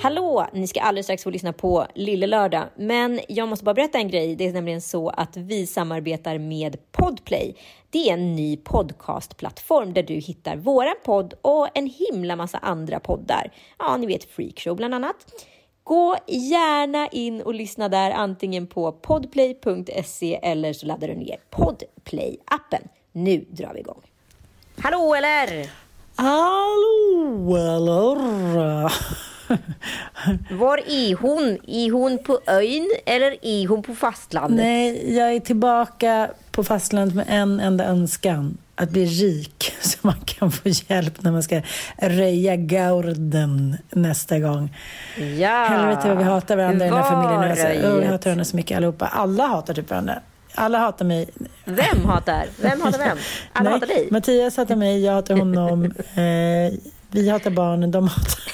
Hallå, ni ska alldeles strax få lyssna på Lille Lördag. Men jag måste bara berätta en grej. Det är nämligen så att vi samarbetar med Podplay. Det är en ny podcastplattform där du hittar våran podd och en himla massa andra poddar. Ja, ni vet Freakshow bland annat. Gå gärna in och lyssna där antingen på podplay.se eller så laddar du ner Podplay-appen. Nu drar vi igång. Hallå eller? Hallå eller? Var är hon? Är hon på ön eller är hon på fastlandet? Nej, jag är tillbaka på fastlandet med en enda önskan. Att bli rik så man kan få hjälp när man ska röja gaurden nästa gång. Ja. Helvete vad vi hatar varandra i den här familjen. Alltså, vi hatar varandra så mycket allihopa. Alla hatar typ varandra. Alla hatar mig. Vem hatar? Vem hatar vem? Alla hatar dig. Mattias hatar mig, jag hatar honom. Vi hatar barnen, de hatar...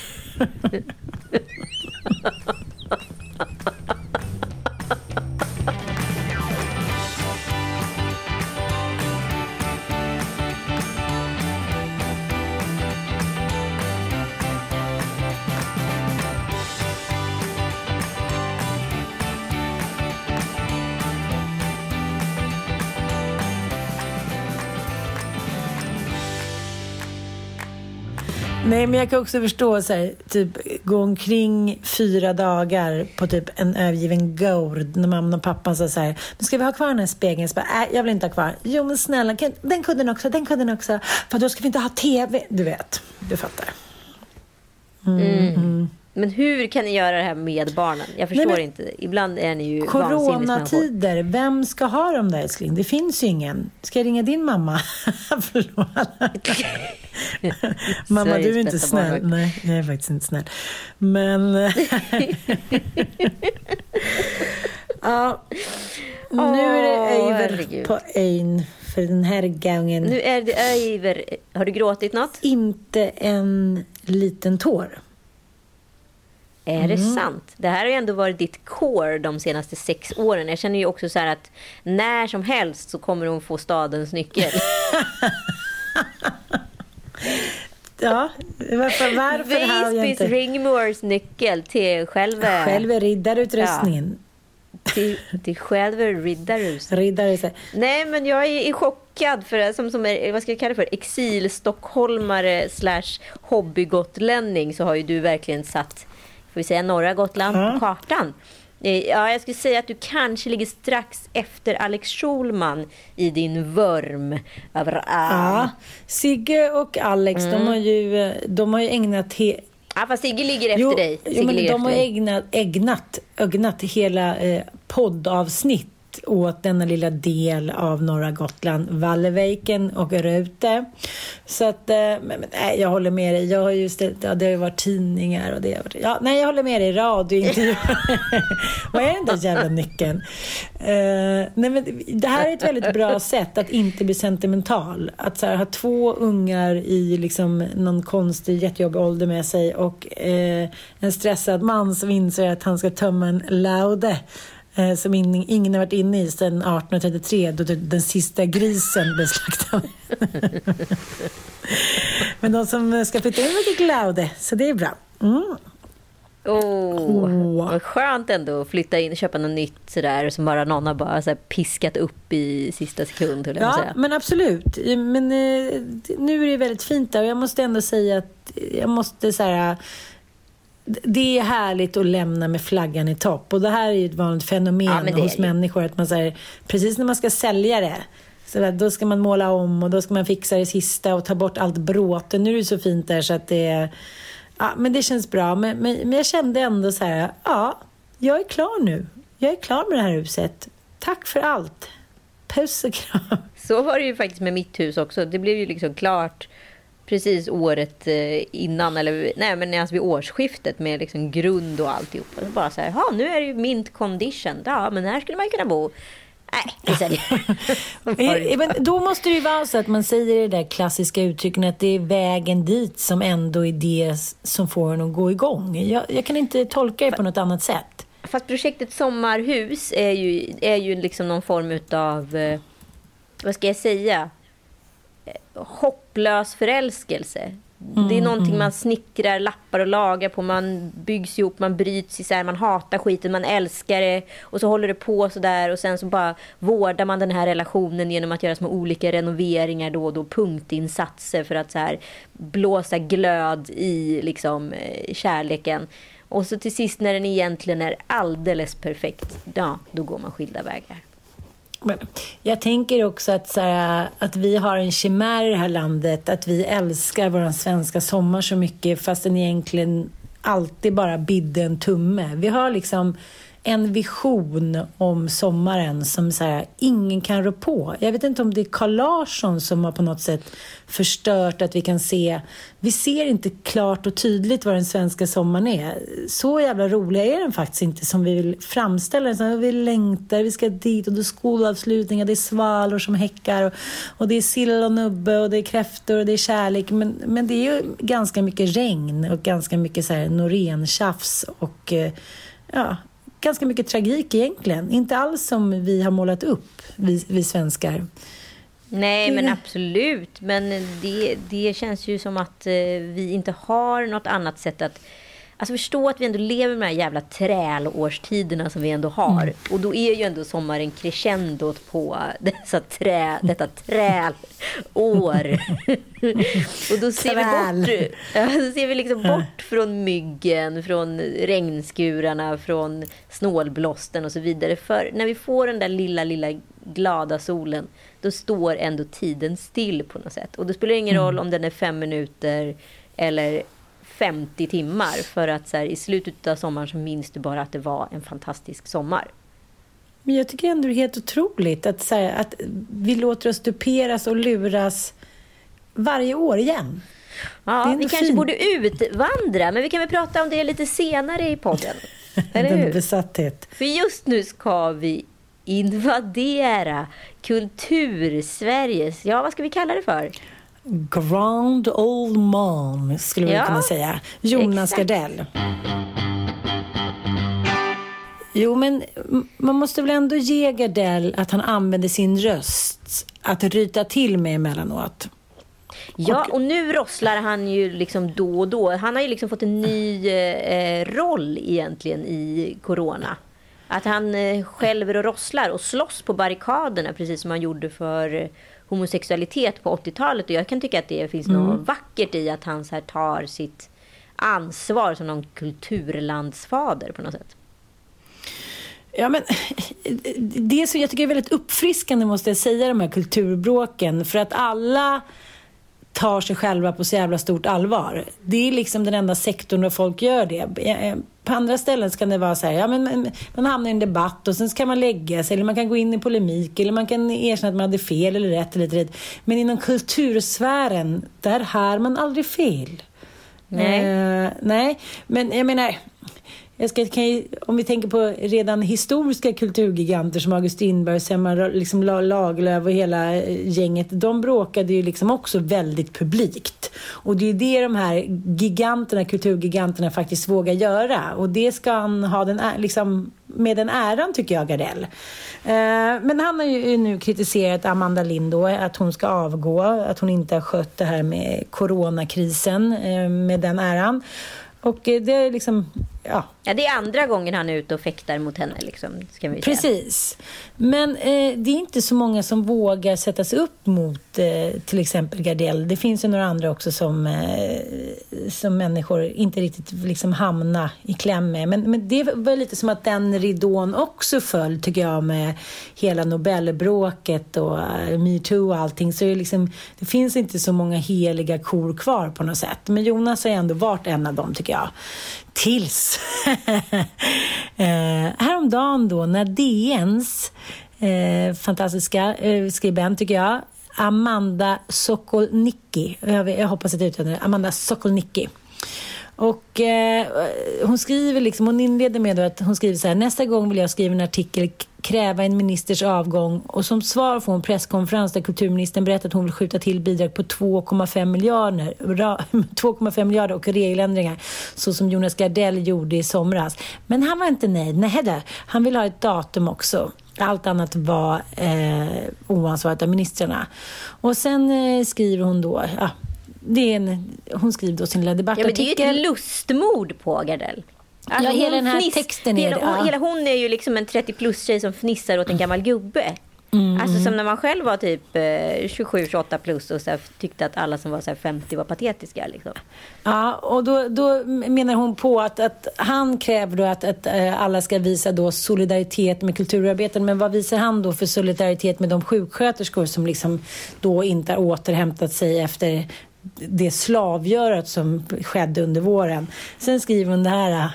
Nej, men jag kan också förstå så här, typ gå omkring 4 dagar på typ en övergiven gård när mamma och pappa sa så här, nu ska vi ha kvar den här spegeln. Så bara, jag vill inte ha kvar. Jo men snälla, den kunde också. För då ska vi inte ha tv. Du vet, du fattar. Men hur kan ni göra det här med barnen? Jag förstår inte. Ibland är ni ju coronatider. Vem ska ha dem där, älskling? Det finns ju ingen. Ska jag ringa din mamma? Mamma, du är inte snäll. Nej, jag är faktiskt inte snäll. Men... ja. Nu är det över på ön för den här gången. Nu är det över. Har du gråtit något? Inte en liten tår. Är det sant? Det här har ju ändå varit ditt core de senaste 6 åren. Jag känner ju också så här att när som helst så kommer hon få stadens nyckel. Ja, varför har jag inte... Ringmores nyckel till själva riddarutrustningen. Ja, till själva riddarhuset. Nej, men jag är chockad för som är, vad ska jag kalla det för, exil-stockholmare / hobbygotlänning, så har ju du verkligen satt, får vi säga, norra Gotland på kartan. Ja, jag skulle säga att du kanske ligger strax efter Alex Schulman i din vurm över ja, Sigge och Alex, de har ju ägnat ja, fast Sigge ligger efter dig. Jo, men de har ägnat hela poddavsnitt åt denna lilla del av norra Gotland, Valleviken och Rute. Så att nej, jag håller med dig. Jag har just det har ju varit tidningar och det har varit, jag håller med dig, radiointervju. Vad är den där jävla nyckeln? Nej, men det här är ett väldigt bra sätt att inte bli sentimental. Att så här, ha 2 ungar i liksom någon konstig jättejobbig ålder med sig och en stressad man som inser att han ska tömma en laude som ingen har varit inne i sedan 1833 då den sista grisen blev slaktad. Men de som ska flytta in var laude, så det är bra. Vad skönt ändå att flytta in och köpa något nytt sådär som bara någon har bara så här piskat upp i sista sekund. Ja, säga. Men absolut. Men nu är det väldigt fint där och jag måste ändå säga att jag måste så här... Det är härligt att lämna med flaggan i topp. Och det här är ju ett vanligt fenomen hos människor. Att man säger, precis när man ska sälja det, så där, då ska man måla om och då ska man fixa det sista och ta bort allt bråte. Nu är det så fint där så att det är... Ja, men det känns bra. Men jag kände ändå så här, jag är klar nu. Jag är klar med det här huset. Tack för allt. Puss och kram. Så var det ju faktiskt med mitt hus också. Det blev ju liksom klart precis året innan, men alltså vid årsskiftet med liksom grund och alltihop. Och så bara så här, nu är det ju mint condition. Ja, men här skulle man ju kunna bo. Nej, men då måste det ju vara så att man säger det där klassiska uttrycken att det är vägen dit som ändå är det som får en att gå igång. Jag kan inte tolka det på något annat sätt. Fast projektet Sommarhus är ju liksom någon form utav vad ska jag säga, hopplös förälskelse. Det är någonting man snickrar, lappar och lagar på. Man byggs ihop, man bryts isär, man hatar skiten, man älskar det. Och så håller det på sådär. Och sen så bara vårdar man den här relationen genom att göra små olika renoveringar då och då. Punktinsatser för att så här blåsa glöd i liksom kärleken. Och så till sist när den egentligen är alldeles perfekt, ja, då går man skilda vägar. Men jag tänker också att, så här, att vi har en chimär i det här landet, att vi älskar vår svenska sommar så mycket fast den egentligen alltid bara bidde en tumme. Vi har liksom en vision om sommaren som så här, ingen kan rå på. Jag vet inte om det är Carl Larsson som har på något sätt förstört att vi kan se. Vi ser inte klart och tydligt vad den svenska sommaren är. Så jävla roliga är den faktiskt inte som vi vill framställa den. Vi längtar, vi ska dit och det är skolavslutningar, det är svalor som häckar och det är sill och nubbe och det är kräftor och det är kärlek. Men det är ju ganska mycket regn och ganska mycket så här Norén-tjafs och ja, ganska mycket tragik egentligen. Inte alls som vi har målat upp, vi svenskar. Nej, men absolut. Men det känns ju som att vi inte har något annat sätt att... Alltså förstå att vi ändå lever med de här jävla trälårstiderna som vi ändå har. Och då är ju ändå sommaren crescendot på detta trälår. Och då ser vi liksom bort från myggen, från regnskurarna, från snålblåsten och så vidare. För när vi får den där lilla glada solen, då står ändå tiden still på något sätt. Och det spelar ingen roll om den är 5 minuter eller 50 timmar, för att så här, i slutet av sommaren så minns du bara att det var en fantastisk sommar. Men jag tycker ändå det är helt otroligt att, så här, att vi låter oss duperas och luras varje år igen. Ja, vi kanske borde utvandra, men vi kan väl prata om det lite senare i podden. Eller hur? Besatthet. För just nu ska vi invadera kultur-Sveriges, ja, vad ska vi kalla det för? Grand Old Man skulle vi kunna säga. Jonas Gardell. Jo, men man måste väl ändå ge Gardell att han använder sin röst att ryta till med emellanåt. Ja, och nu rosslar han ju liksom då och då. Han har ju liksom fått en ny roll egentligen i corona. Att han skälver och rosslar och slåss på barrikaderna, precis som han gjorde för homosexualitet på 80-talet. Och jag kan tycka att det finns något vackert i att han så här tar sitt ansvar som någon kulturlandsfader på något sätt. Ja, men det är så, jag tycker det är väldigt uppfriskande, måste jag säga, de här kulturbråken, för att alla tar sig själva på så jävla stort allvar. Det är liksom den enda sektorn där folk gör det. På andra ställen kan det vara så här, ja, men man hamnar i en debatt och sen kan man lägga sig, eller man kan gå in i polemik, eller man kan erkänna att man hade fel eller rätt eller rätt. Men inom kultursfären, där har man aldrig fel. Nej, men jag menar, om vi tänker på redan historiska kulturgiganter som August Strindberg, Selma liksom Lagerlöf och hela gänget, de bråkade ju liksom också väldigt publikt. Och det är det de här kulturgiganterna faktiskt vågar göra. Och det ska han ha liksom med den äran, tycker jag, Gardell. Men han har ju nu kritiserat Amanda Lind då, att hon ska avgå, att hon inte har skött det här med coronakrisen med den äran. Och det är liksom, ja, det är andra gången han är ute och fäktar mot henne liksom, ska vi säga. Precis. Men det är inte så många som vågar sätta sig upp mot till exempel Gardell. Det finns ju några andra också som människor inte riktigt liksom hamnar i kläm med. Men det var lite som att den ridån också föll, tycker jag, med hela Nobelbråket och MeToo och allting. Så det finns inte så många heliga kor kvar på något sätt. Men Jonas har ändå varit en av dem, tycker jag. Tills häromdagen då, när DNs fantastiska skribent, tycker jag, Amanda Sokolnicki, jag hoppas att jag uttalar det, Amanda Sokolnicki. Och hon skriver liksom, hon inleder med att hon skriver så här: nästa gång vill jag skriva en artikel, kräva en ministers avgång, och som svar får en presskonferens där kulturministern berättar att hon vill skjuta till bidrag på 2,5 miljarder och regeländringar, så som Jonas Gardell gjorde i somras. Men han var inte nöjd. Nej då. Han vill ha ett datum också. Allt annat var oansvarigt av ministrarna. Och sen skriver hon då, hon skriver då sin lilla debattartikel. Ja, men det är ju ett lustmord på Gardell. Alltså, hela den här texten är hela hon är ju liksom en 30-plus-tjej som fnissar åt en gammal gubbe. Alltså som när man själv var typ 27-28 plus och så här, tyckte att alla som var så här 50 var patetiska liksom. Ja, och då menar hon på att han kräver då att alla ska visa då solidaritet med kulturarbeten, men vad visar han då för solidaritet med de sjuksköterskor som liksom då inte har återhämtat sig efter det slavgörat som skedde under våren. Sen skriver hon det här.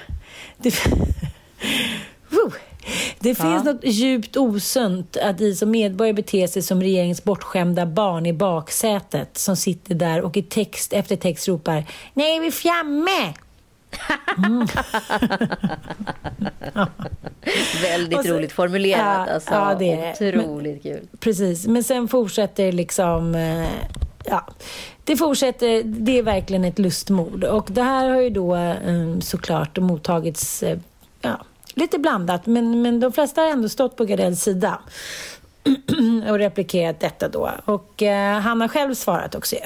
Det finns något djupt osunt att vi som medborgare beter sig som regeringens bortskämda barn i baksätet som sitter där och i text efter text ropar nej, vi är framme! Väldigt roligt formulerat. Alltså, det är otroligt kul. Precis, men sen fortsätter liksom... det fortsätter, det är verkligen ett lustmord. Och det här har ju då såklart mottagits... lite blandat, men de flesta har ändå stått på Gardells sida och replikerat detta då. Och han har själv svarat också.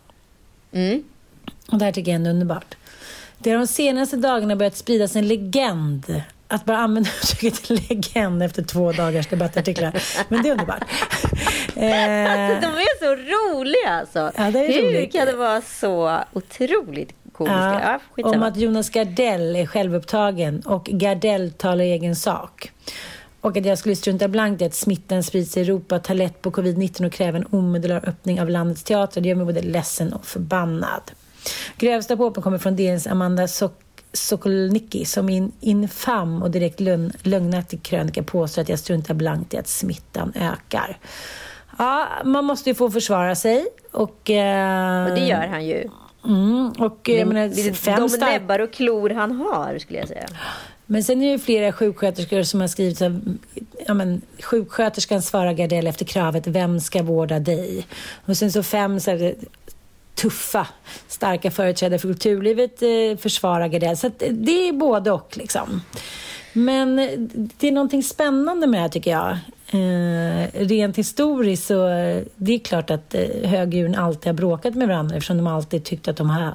Och det här tycker jag är underbart. Det har de senaste dagarna börjat spridas en legend. Att bara använda uttrycket legend efter 2 dagars debattartiklar. Men det är underbart. Alltså, de är så roliga alltså. Ja, det är Hur roligt. kan det vara så otroligt komiska? Om att Jonas Gardell är självupptagen och Gardell talar egen sak. Och att jag skulle strunta blankt i att smittan sprids i Europa, ta lätt på covid-19 och kräva en omedelbar öppning av landets teater. Det gör mig både ledsen och förbannad. Grövsta påpen kommer från DNs Amanda Sokolnicki som i en infam och direkt lögnaktig krönika påstår att jag struntar blankt i att smittan ökar. Ja, man måste ju få försvara sig. Och det gör han ju. Och de näbbar och klor han har, skulle jag säga. Men sen är det ju flera sjuksköterskor som har skrivit så sjuksköterskan svarar Gardell efter kravet vem ska vårda dig? Och sen så 5 så här, tuffa, starka företrädare för kulturlivet försvarar Gardell. Så att det är både och liksom. Men det är någonting spännande med det här, tycker jag. Rent historiskt så det är klart att högdjuren alltid har bråkat med varandra eftersom de alltid tycker att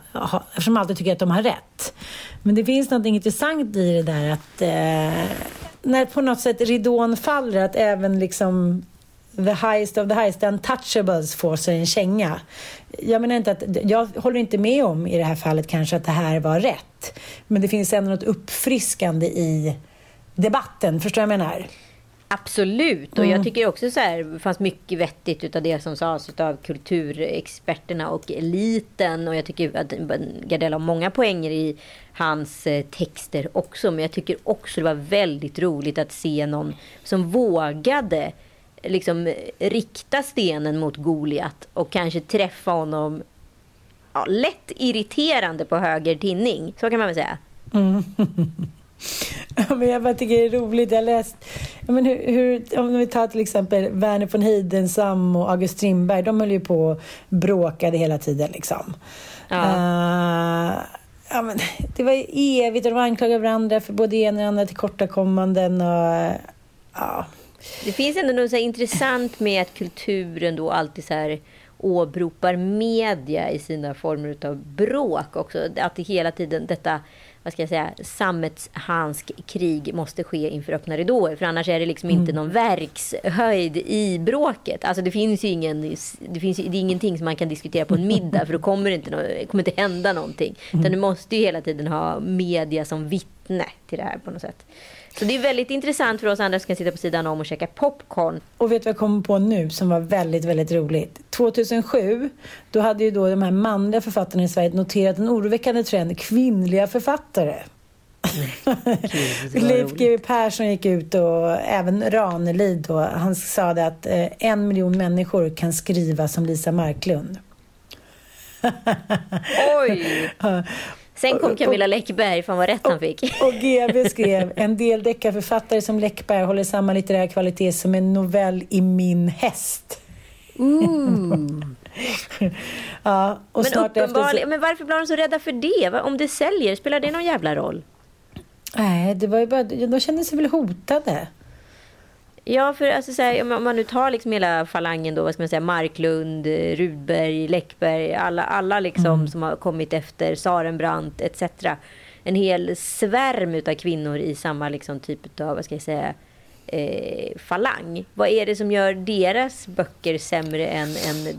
de har rätt. Men det finns något intressant i det där att när på något sätt ridån faller, att även liksom the highest of the highest, the untouchables får sig en känga. Jag menar inte att jag håller inte med om i det här fallet kanske att det här var rätt, men det finns ändå något uppfriskande i debatten, förstår jag menar? Absolut, och jag tycker också så här, det fanns mycket vettigt utav det som sades av kulturexperterna och eliten, och jag tycker att Gardell har många poänger i hans texter också, men jag tycker också det var väldigt roligt att se någon som vågade liksom rikta stenen mot Goliat och kanske träffa honom lätt irriterande på höger tinning, så kan man väl säga. Men jag bara tycker det är roligt. Jag läst hur om vi tar till exempel Verner von Heidenstam och August Strindberg, de höll ju på och bråkade hela tiden liksom. Men det var evigt och de anklagade varandra för både en och andra tillkortakommanden och Det finns ändå något så här intressant med att kulturen då alltid så här åberopar media i sina former av bråk också. Att det hela tiden detta, vad ska jag säga, sammetshansk krig måste ske inför öppna ridåer. För annars är det liksom inte någon verkshöjd i bråket. Alltså det finns ju det är ingenting som man kan diskutera på en middag, för då kommer det kommer inte hända någonting. Utan du måste ju hela tiden ha media som vittne till det här på något sätt. Så det är väldigt intressant för oss andra som kan sitta på sidan om och käka popcorn. Och vet du vad jag kommer på nu som var väldigt, väldigt roligt? 2007, då hade ju då de här manliga författarna i Sverige noterat en oroväckande trend, kvinnliga författare. Leif GW Persson gick ut och även Ranelid då, han sa det att 1 miljon människor kan skriva som Lisa Marklund. Oj! Sen kom Camilla Läckberg, fan vad rätt han fick. Och GW skrev, en del deckarförfattare som Läckberg håller samma litterär kvalitet som en novell i min häst. Ja, och men snart efter men varför blir de så rädda för det? Om det säljer, spelar det någon jävla roll? Nej, det var ju bara, de kände sig väl hotade. Ja, för alltså, så här, om man nu tar liksom hela falangen då, vad ska man säga, Marklund, Rudberg, Läckberg, alla liksom som har kommit efter, Sarenbrant etc. En hel svärm utav kvinnor i samma liksom typ av, vad ska jag säga, falang. Vad är det som gör deras böcker sämre än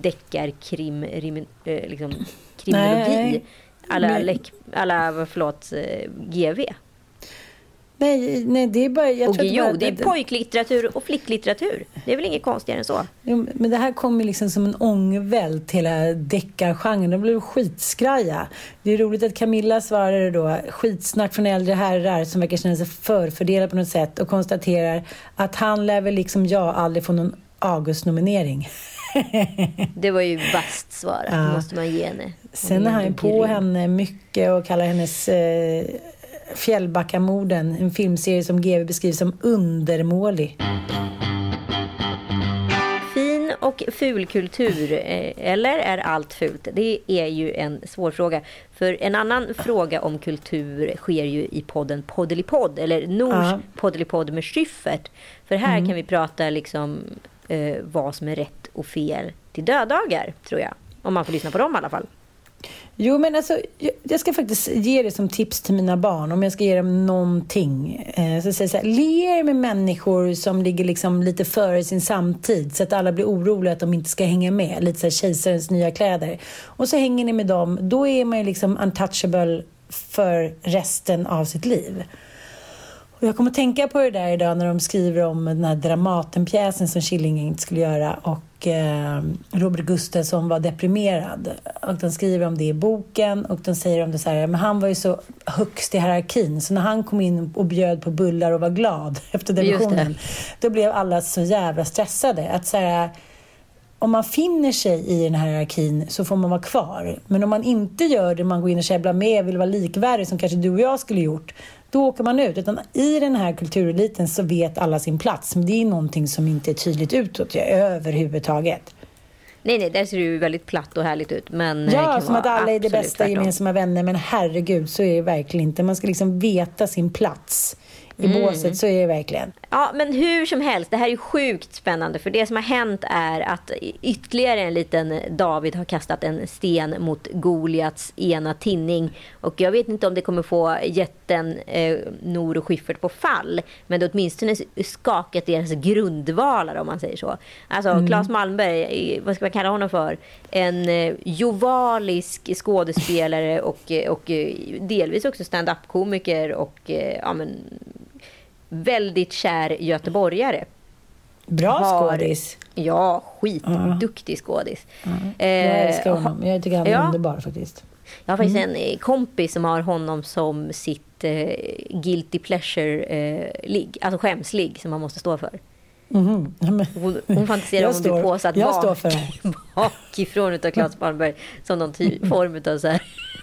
liksom, kriminologi? GV. Nej, det är bara... Det är pojklitteratur och flicklitteratur. Det är väl inget konstigare än så. Jo, men det här kommer liksom som en ångvält till hela deckargenren. De blev skitskraja. Det är roligt att Camilla svarade då skitsnack från äldre herrar som verkar känna sig förfördelade på något sätt och konstaterar att han lär väl liksom jag aldrig få någon August-nominering. Det var ju vasst svar. Ja. Det måste man ge henne. Sen är han på henne mycket och kallar hennes... Fjällbackamorden, en filmserie som GV beskrivs som undermålig. Fin och fulkultur, eller är allt fult? Det är ju en svår fråga. För en annan fråga om kultur sker ju i podden Poddelipodd, eller Nors Poddelipodd med Schyffert. För här kan vi prata liksom vad som är rätt och fel till döddagar, tror jag. Om man får lyssna på dem i alla fall. Jo, men alltså, jag ska faktiskt ge det som tips till mina barn. Om jag ska ge dem någonting. Så säger så här, ler med människor som ligger liksom lite före sin samtid. Så att alla blir oroliga att de inte ska hänga med. Lite så här kejsarens nya kläder. Och så hänger ni med dem. Då är man ju liksom untouchable för resten av sitt liv. Och jag kommer att tänka på det där idag när de skriver om den här Dramatenpjäsen som Killing inte skulle göra. Och Robert Gustafsson var deprimerad. Och de skriver om det i boken. Och de säger om det så här, men han var ju så högst i hierarkin. Så när han kom in och bjöd på bullar och var glad efter depressionen. Då blev alla så jävla stressade. Att så här, om man finner sig i den här hierarkin så får man vara kvar. Men om man inte gör det, man går in och käbblar med, vill vara likvärdig som kanske du och jag skulle gjort, då åker man ut. Utan i den här kultureliten så vet alla sin plats. Men det är någonting som inte är tydligt utåt överhuvudtaget. Nej, där ser det ju väldigt platt och härligt ut. Men ja, som att alla är det bästa gemensamma vänner. Men herregud, så är det verkligen inte. Man ska liksom veta sin plats i båset, så är det verkligen. Ja, men hur som helst, det här är ju sjukt spännande. För det som har hänt är att ytterligare en liten David har kastat en sten mot Goliats ena tinning. Och jag vet inte om det kommer få jätten Nor och Schyffert på fall. Men det åtminstone skakat deras grundvalar, om man säger så. Alltså Claes Malmberg, vad ska man kalla honom för? En jovalisk skådespelare och delvis också stand-up-komiker och väldigt kär göteborgare. Bra skådis. Ja, skitduktig skådis. Jag älskar honom. Jag tycker han är underbar faktiskt. Jag har faktiskt en kompis som har honom som sitt guilty pleasure-ligg. Alltså skämsligg som man måste stå för. Hon fantiserar om att bli påsatt bakifrån utav Claes Malmberg som någon form utav så här.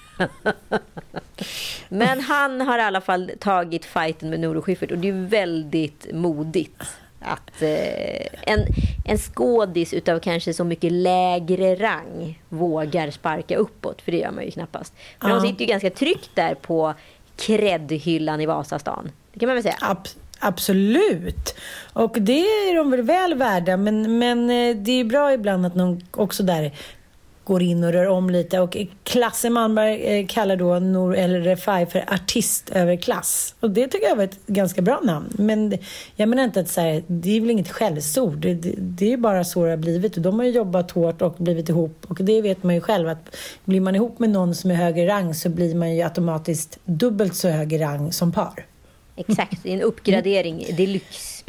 Men han har i alla fall tagit fighten med Nor och Schyffert, och det är väldigt modigt att en skådis utav kanske så mycket lägre rang vågar sparka uppåt, för det gör man ju knappast. Men de sitter ju ganska tryggt där på kreddhyllan i Vasastan. Det kan man väl säga. Absolut. Och det är de väl värda, men det är bra ibland att någon också där går in och rör om lite. Och Klasse Malmberg kallar då Nor El Refai för artist över klass. Och det tycker jag var ett ganska bra namn. Men jag menar inte att så här, det är väl inget skällsord. Det är bara så det har blivit. Och de har ju jobbat hårt och blivit ihop. Och det vet man ju själv, att blir man ihop med någon som är högre rang så blir man ju automatiskt dubbelt så hög rang som par. Exakt, det är en uppgradering deluxe.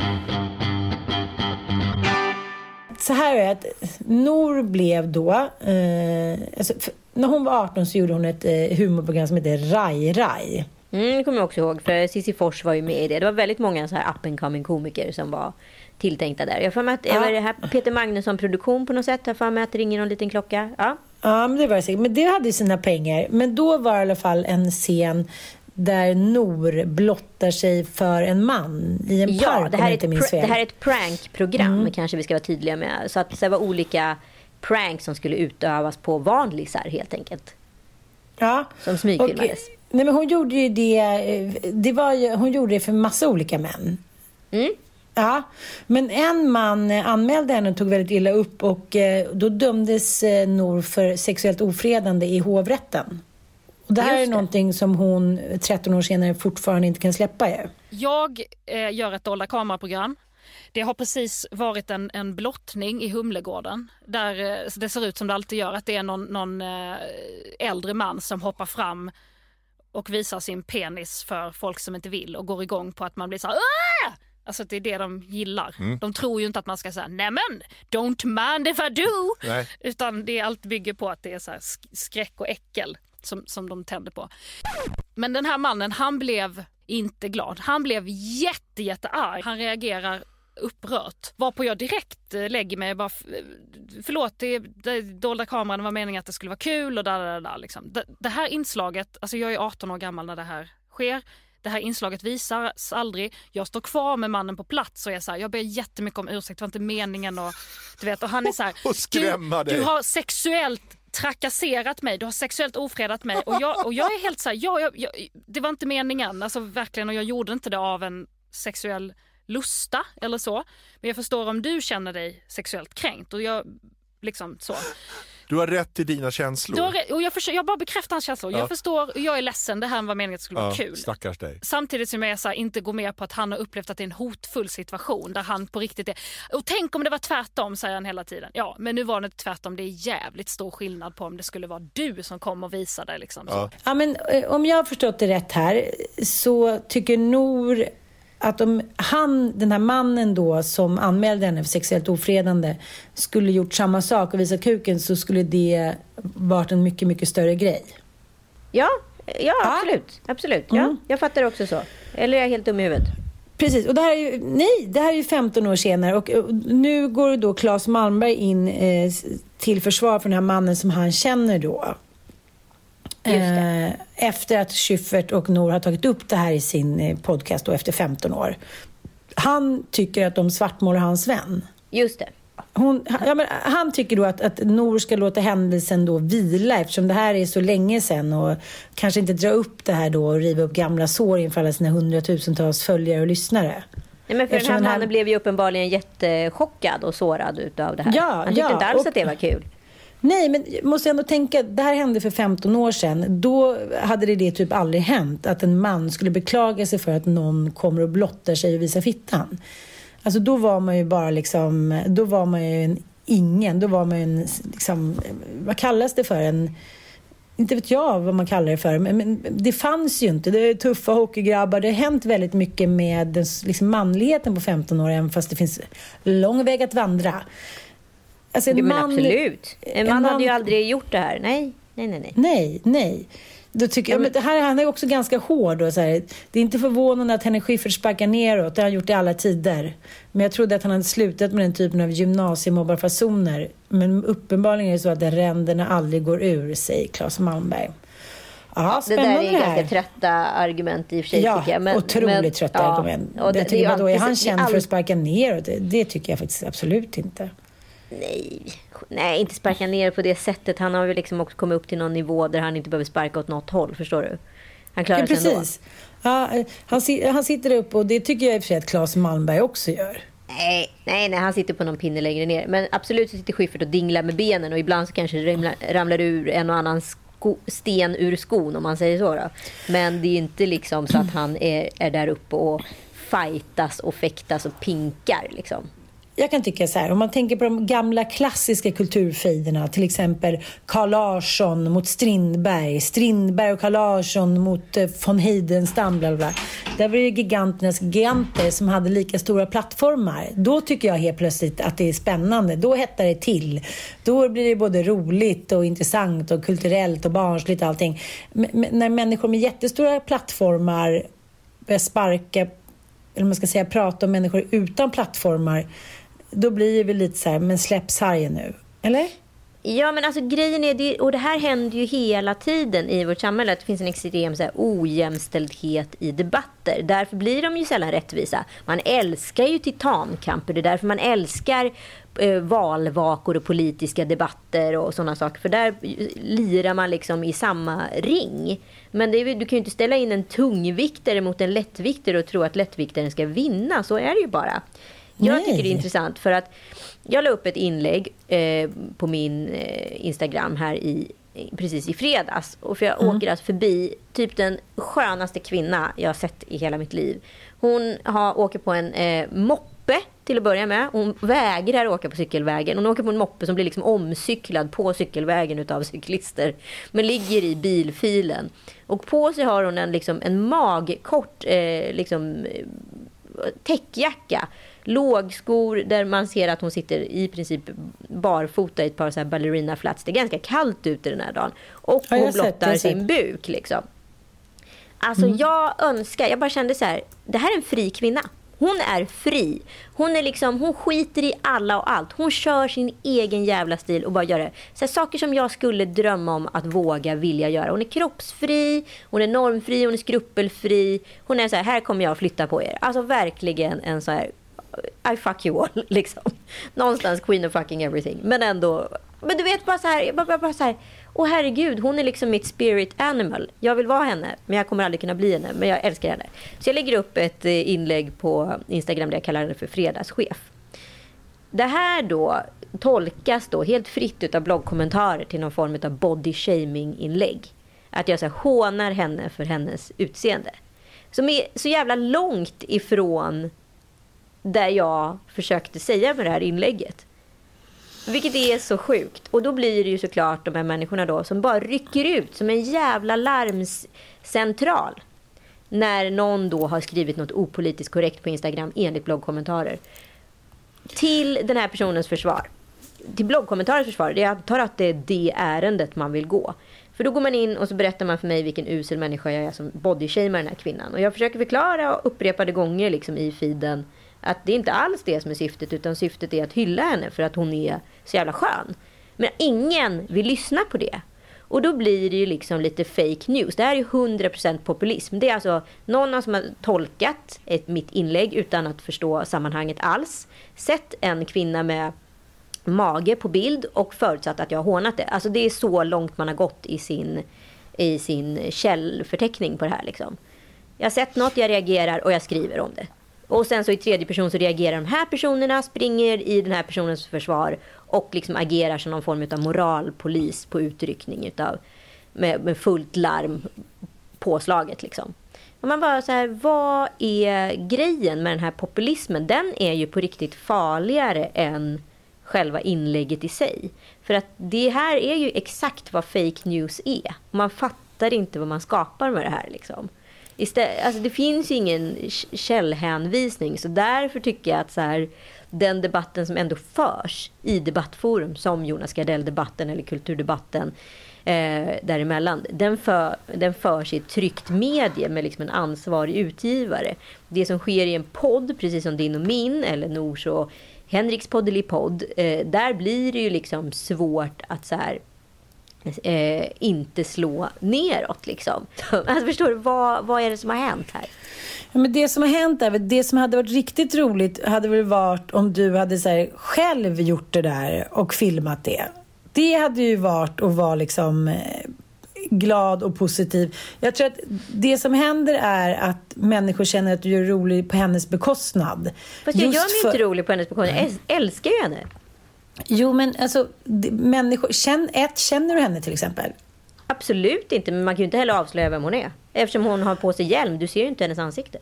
Så här är att Nor blev då alltså, när hon var 18 så gjorde hon ett humorprogram som heter Rai Rai. Det kommer jag också ihåg, för Cissi Fors var ju med i det. Det var väldigt många så här up and coming komiker som var tilltänkta där. Jag får med att det här Peter Magnusson produktion på något sätt. Jag får med att det ringer någon liten klocka. Ja, men det var säkert. Men det hade ju sina pengar. Men då var det i alla fall en scen där Nor blottar sig för en man i en park. Det här är ett prankprogram, kanske vi ska vara tydliga med. Så att det var olika pranks som skulle utövas på vanlisar helt enkelt. Ja. Som smygfilmades. Nej, men hon gjorde ju hon gjorde det för massa olika män. Ja, men en man anmälde henne och tog väldigt illa upp och då dömdes Nour för sexuellt ofredande i hovrätten. Och det här är någonting som hon 13 år senare fortfarande inte kan släppa. Jag gör ett dolda kameraprogram. Det har precis varit en blottning i Humlegården där det ser ut som det alltid gör, att det är någon äldre man som hoppar fram och visar sin penis för folk som inte vill och går igång på att man blir så här Aah! Alltså det är det de gillar. De tror ju inte att man ska säga nämen, don't mind if I do. Nej. Utan det allt bygger på att det är så här skräck och äckel som de tänder på. Men den här mannen, han blev inte glad. Han blev jättearg. Han reagerar upprört. Varpå jag direkt lägger mig och bara förlåt, det dolda kameran var meningen att det skulle vara kul och där liksom. Det här inslaget, alltså jag är 18 år gammal när det här sker. Det här inslaget visas aldrig. Jag står kvar med mannen på plats och jag säger, jag ber jättemycket om ursäkt, det var inte meningen och du vet, och han är så här, du har sexuellt trakasserat mig, du har sexuellt ofredat mig och jag är helt så här, det var inte meningen, alltså verkligen, och jag gjorde inte det av en sexuell lusta eller så, men jag förstår om du känner dig sexuellt kränkt och jag liksom så. Du har rätt till dina känslor. Och jag bara bekräftar hans känslor. Ja. Jag förstår, jag är ledsen, det här var meningen att det skulle vara kul. Stackars dig. Samtidigt som jag så här, inte går med på att han har upplevt att det är en hotfull situation där han på riktigt är. Och tänk om det var tvärtom, säger han hela tiden. Ja, men nu var det inte tvärtom. Det är jävligt stor skillnad på om det skulle vara du som kom och visade liksom. Ja, men om jag har förstått det rätt här så tycker Nour att om den här mannen då som anmälde henne för sexuellt ofredande skulle gjort samma sak och visat kuken, så skulle det varit en mycket, mycket större grej. Ja, absolut. Ja, jag fattar också så. Eller är jag helt dum i huvudet? Precis, och det här är ju 15 år senare och nu går då Claes Malmberg in till försvar för den här mannen som han känner då. Efter att Schyffert och Nour har tagit upp det här i sin podcast då, efter 15 år. Han tycker att de svartmålar hans vän. Just det. Han tycker då att Nour ska låta händelsen då vila, eftersom det här är så länge sedan, och kanske inte dra upp det här då och riva upp gamla sår inför alla sina 100,000-tals följare och lyssnare. Nej, men för den här mannen blev ju uppenbarligen jättechockad och sårad utav det här. Han tyckte inte alls att det var kul. Nej, men måste ändå tänka, det här hände för 15 år sedan. Då hade det typ aldrig hänt att en man skulle beklaga sig för att någon kommer och blottar sig och visar fittan. Alltså då var man ju bara liksom, då var man ju en liksom, vad kallas det för? Inte vet jag vad man kallar det för, men det fanns ju inte. Det är tuffa hockeygrabbar. Det har hänt väldigt mycket med den, liksom, manligheten på 15 år, även fast det finns lång väg att vandra. Alltså men absolut. En man hade ju aldrig gjort det här. Nej. Då tycker jag, men det här, han är också ganska hård och så här. Det är inte förvånande att Henrik Schyffert sparkar neråt. Det har han gjort i alla tider. Men jag trodde att han hade slutat med den typen av gymnasiemobbarfasoner. Men uppenbarligen är det så att ränderna aldrig går ur, säger Claes Malmberg. Ja, det där är ganska trötta argument i och för sig, tycker jag. Men, otroligt trötta argument. Jag tycker bara då är han känd för att sparka neråt. Det tycker jag faktiskt absolut inte. Nej, inte sparka ner på det sättet. Han har ju liksom också kommit upp till någon nivå där han inte behöver sparka åt något håll, förstår du? Han klarar sig ändå. Ja, han sitter upp, och det tycker jag i och för sig att Claes Malmberg också gör. Nej, han sitter på någon pinne längre ner. Men absolut så sitter Schyffert och dinglar med benen, och ibland så kanske ramlar ur en och annan sten ur skon, om man säger så då. Men det är inte liksom så att han är där uppe och fightas och fäktas och pinkar liksom. Jag kan tycka så här, om man tänker på de gamla klassiska kulturfejderna, till exempel Carl Larsson mot Strindberg och Carl Larsson mot von Heidenstam, bla bla. Där var det giganternas giganter som hade lika stora plattformar. Då tycker jag helt plötsligt att det är spännande. Då hettar det till. Då blir det både roligt och intressant och kulturellt och barnsligt och allting. Men när människor med jättestora plattformar börjar sparka, eller man ska säga prata om människor utan plattformar, då blir det väl lite så här, men släpp sargen nu, eller? Ja, men alltså grejen är det, och det här händer ju hela tiden i vårt samhälle, att det finns en extrem så här, ojämställdhet i debatter. Därför blir de ju sällan rättvisa. Man älskar ju titankamper, det är därför man älskar valvakor och politiska debatter och sådana saker, för där lirar man liksom i samma ring. Men det är, du kan ju inte ställa in en tungviktare mot en lättviktare och tro att lättviktaren ska vinna, så är det ju bara. Jag tycker det är intressant för att jag la upp ett inlägg på min Instagram här precis i fredags. Och för jag åker alltså förbi typ den skönaste kvinna jag har sett i hela mitt liv. Hon åker på en moppe till att börja med. Hon vägrar åka på cykelvägen. Hon åker på en moppe som blir liksom omcyklad på cykelvägen utav cyklister. Men ligger i bilfilen. Och på sig har hon en magkort täckjacka. Lågskor där man ser att hon sitter i princip barfota i ett par så här ballerina flats. Det är ganska kallt ute den här dagen. Och hon blottar sin buk liksom. Alltså jag bara kände så här, det här är en fri kvinna. Hon är fri. Hon skiter i alla och allt. Hon kör sin egen jävla stil och bara gör det. Så här, saker som jag skulle drömma om att vilja göra. Hon är kroppsfri, hon är normfri, hon är skrupelfri. Hon är så här kommer jag att flytta på er. Alltså verkligen en så här I fuck you all liksom. Någonstans queen of fucking everything. Men ändå, men du vet bara så här, åh herregud, hon är liksom mitt spirit animal. Jag vill vara henne, men jag kommer aldrig kunna bli henne. Men jag älskar henne. Så jag lägger upp ett inlägg på Instagram där jag kallar henne för fredagschef. Det här då tolkas då helt fritt utav bloggkommentarer till någon form av body shaming inlägg. Att jag så här hånar henne för hennes utseende. Som är så jävla långt ifrån där jag försökte säga med det här inlägget. Vilket är så sjukt. Och då blir det ju såklart de här människorna då som bara rycker ut som en jävla larmcentral. När någon då har skrivit något opolitiskt korrekt på Instagram enligt bloggkommentarer. Till den här personens försvar. Till bloggkommentarens försvar. Jag antar att det är det ärendet man vill gå. För då går man in och så berättar man för mig vilken usel människa jag är som bodyshamear den här kvinnan. Och jag försöker förklara upprepade gånger liksom i feeden att det är inte alls det som är syftet, utan syftet är att hylla henne för att hon är så jävla skön. Men ingen vill lyssna på det. Och då blir det ju liksom lite fake news. Det här är ju 100% populism. Det är alltså någon som har tolkat mitt inlägg utan att förstå sammanhanget alls. Sett en kvinna med mage på bild och förutsatt att jag har hånat det. Alltså det är så långt man har gått i sin källförteckning på det här liksom. Jag har sett något, jag reagerar och jag skriver om det. Och sen så i tredje person så reagerar de här personerna, springer i den här personens försvar och liksom agerar som någon form av moralpolis på utryckning med fullt larm påslaget liksom. Och man bara så här, vad är grejen med den här populismen? Den är ju på riktigt farligare än själva inlägget i sig. För att det här är ju exakt vad fake news är. Man fattar inte vad man skapar med det här liksom. Alltså det finns ju ingen källhänvisning, så därför tycker jag att så här, den debatten som ändå förs i debattforum som Jonas Gardell-debatten eller kulturdebatten däremellan, den förs i ett tryckt medie med liksom en ansvarig utgivare. Det som sker i en podd, precis som din och min eller Nors och Henriks podd eller podd, där blir det ju liksom svårt att så här inte slå neråt liksom. Alltså förstår du, vad är det som har hänt här? Ja, men det som har hänt är, det som hade varit riktigt roligt hade väl varit om du hade så här, själv gjort det där och filmat det. Det hade ju varit att vara liksom glad och positiv. Jag tror att det som händer är att människor känner att du gör rolig på hennes bekostnad. Fast jag gör mig inte rolig på hennes bekostnad. Jag älskar ju henne. Jo, men alltså människor, känner du henne till exempel? Absolut inte, men man kan ju inte heller avslöja vem hon är. Eftersom hon har på sig hjälm, du ser ju inte hennes ansikte.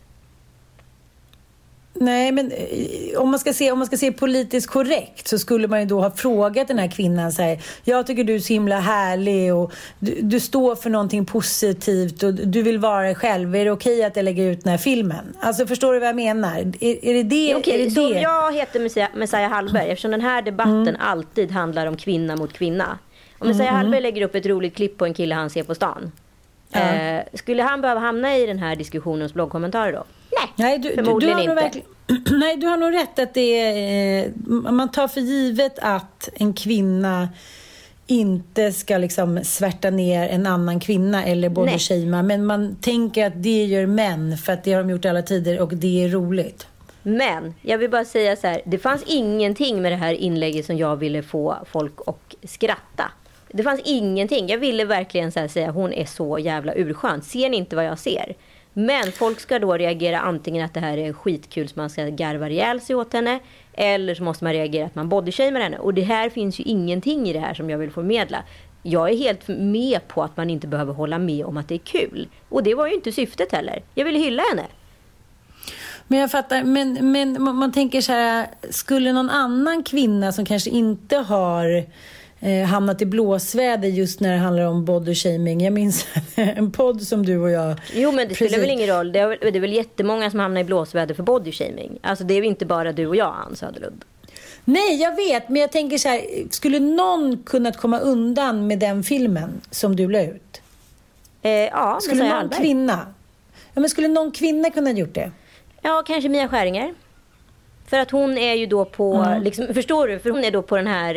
Nej, men om man ska se politiskt korrekt så skulle man ju då ha frågat den här kvinnan så här, jag tycker du är så himla härlig och du står för någonting positivt och du vill vara dig själv. Är det okej att jag lägger ut den här filmen? Alltså förstår du vad jag menar? Är det det? Okej, är det så det? jag heter Messiah Hallberg eftersom den här debatten alltid handlar om kvinna mot kvinna. Om Messiah Hallberg lägger upp ett roligt klipp på en kille han ser på stan. Skulle han behöva hamna i den här diskussionens bloggkommentarer då? Nej, förmodligen inte. Nej, du har nog rätt att det är, man tar för givet att en kvinna inte ska liksom svärta ner en annan kvinna eller bodyshamea, men man tänker att det gör män för att det har de gjort alla tider och det är roligt. Men jag vill bara säga så här, det fanns ingenting med det här inlägget som jag ville få folk att skratta. Det fanns ingenting. Jag ville verkligen så här säga, hon är så jävla urskön. Ser ni inte vad jag ser? Men folk ska då reagera antingen att det här är skitkul så man ska garva ihjäl sig åt henne, eller så måste man reagera att man bodyshamear henne. Och det här finns ju ingenting i det här som jag vill förmedla. Jag är helt med på att man inte behöver hålla med om att det är kul. Och det var ju inte syftet heller. Jag ville hylla henne. Men jag fattar, men man tänker så här, skulle någon annan kvinna som kanske inte har hamnat i blåsväder just när det handlar om bodyshaming. Jag minns en podd som du och jag... Jo, men det spelar väl ingen roll. Det är väl jättemånga som hamnar i blåsväder för bodyshaming. Alltså det är väl inte bara du och jag, Ann Söderlund. Nej, jag vet. Men jag tänker så här, skulle någon kunnat komma undan med den filmen som du la ut? Ja, skulle någon kvinna? Ja, men skulle någon kvinna kunna gjort det? Ja, kanske Mia Skäringer. För att hon är ju då på, liksom, förstår du? För hon är då på den här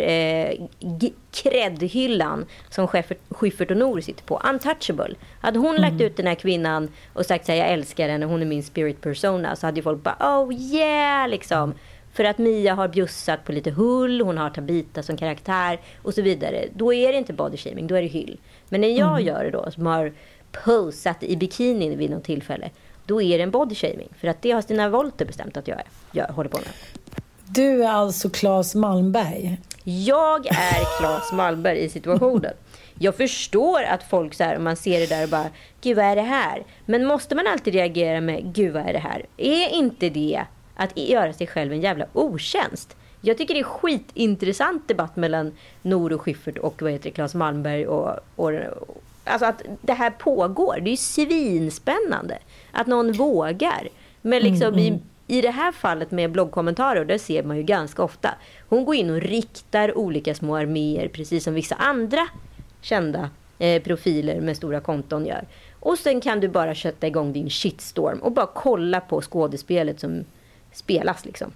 kreddhyllan som Schyffert och Nour sitter på. Untouchable. Hade hon lagt ut den här kvinnan och sagt att jag älskar henne, hon är min spirit persona, så hade ju folk bara, oh yeah, liksom. För att Mia har bjussat på lite hull, hon har Tabita som karaktär och så vidare. Då är det inte bodyshaming, då är det hyll. Men när jag gör det då, som har posat i bikini vid något tillfälle, då är det en bodyshaming. För att det har Stina Wollter bestämt att jag håller på med. Du är alltså Claes Malmberg. Jag är Claes Malmberg i situationen. Jag förstår att folk så här, om man ser det där och bara, gud vad är det här? Men måste man alltid reagera med, gud vad är det här? Är inte det att göra sig själv en jävla otjänst? Jag tycker det är skitintressant debatt mellan Nour och Schyffert och Claes Malmberg och alltså att det här pågår. Det är ju svinspännande att någon vågar. Men liksom i det här fallet med bloggkommentarer, där ser man ju ganska ofta. Hon går in och riktar olika små arméer, precis som vissa andra kända profiler med stora konton gör. Och sen kan du bara kötta igång din shitstorm och bara kolla på skådespelet som spelas liksom.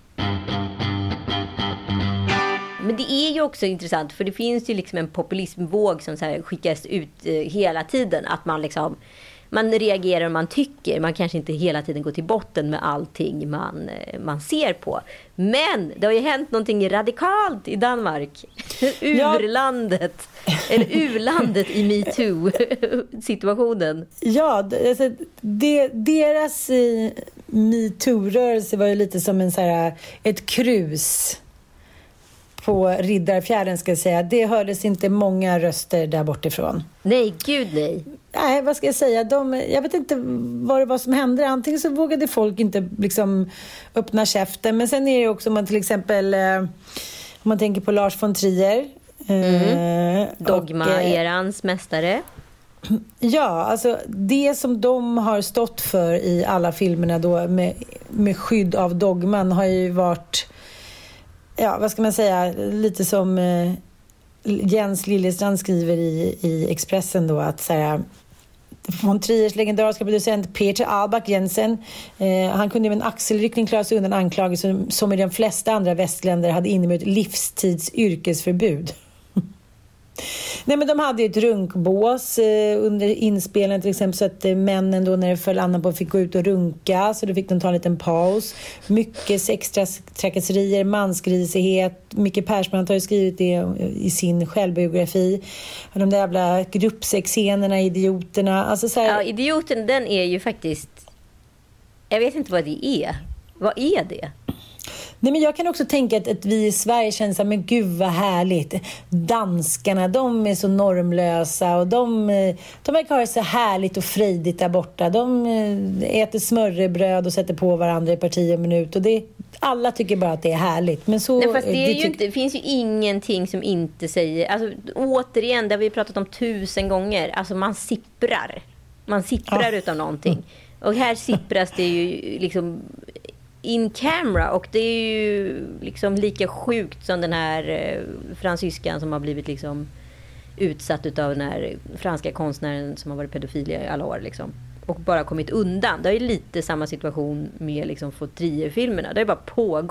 Men det är ju också intressant, för det finns ju liksom en populismvåg som så här skickas ut hela tiden, att man liksom, man reagerar och man tycker, man kanske inte hela tiden går till botten med allting man ser på. Men det har ju hänt någonting radikalt i Danmark. Urlandet. Eller urlandet i MeToo-situationen. Ja, alltså, deras MeToo-rörelse var ju lite som en så här, ett krus på Riddarfjärden, ska jag säga. Det hördes inte många röster där bortifrån. Nej, gud nej. Nej, vad ska jag säga? Jag vet inte vad det var som hände. Antingen så vågade folk inte liksom öppna käften. Men sen är det också, om man till exempel om man tänker på Lars von Trier. Dogma-erans mästare. Ja, alltså det som de har stått för i alla filmerna då med skydd av dogman har ju varit, ja, vad ska man säga, lite som Jens Liljestrand skriver i Expressen då, att så här, von Triers legendariska producent Peter Albach Jensen, han kunde med en axelryckning klara sig undan anklagelser som i de flesta andra västländer hade inneburit livstids yrkesförbud. Nej, men de hade ju ett runkbås under inspelningen till exempel, så att männen då när det föll annan på fick gå ut och runka, så då fick de ta en liten paus. Mycket extra trakasserier, mansgrisighet. Micke Persbrandt har ju skrivit det i sin självbiografi. De där jävla gruppsexscenerna, idioterna. Alltså så här... Ja, idioten, den är ju faktiskt, jag vet inte vad det är. Vad är det? Nej, men jag kan också tänka att vi i Sverige känner så här, men gud vad härligt. Danskarna, de är så normlösa och de verkar ha det så härligt och frejdigt där borta. De äter smörrebröd och sätter på varandra i parti och minut, och alla tycker bara att det är härligt. Men så, nej, fast det finns ju ingenting som inte säger, alltså återigen, det har vi pratat om 1000 gånger, alltså man sipprar utav någonting. Och här sippras det ju liksom in camera, och det är ju liksom lika sjukt som den här fransyskan som har blivit liksom utsatt utav den här franska konstnären som har varit pedofil i alla år liksom, och bara kommit undan. Det är ju lite samma situation med liksom von Trier-filmerna. Det har ju bara pågått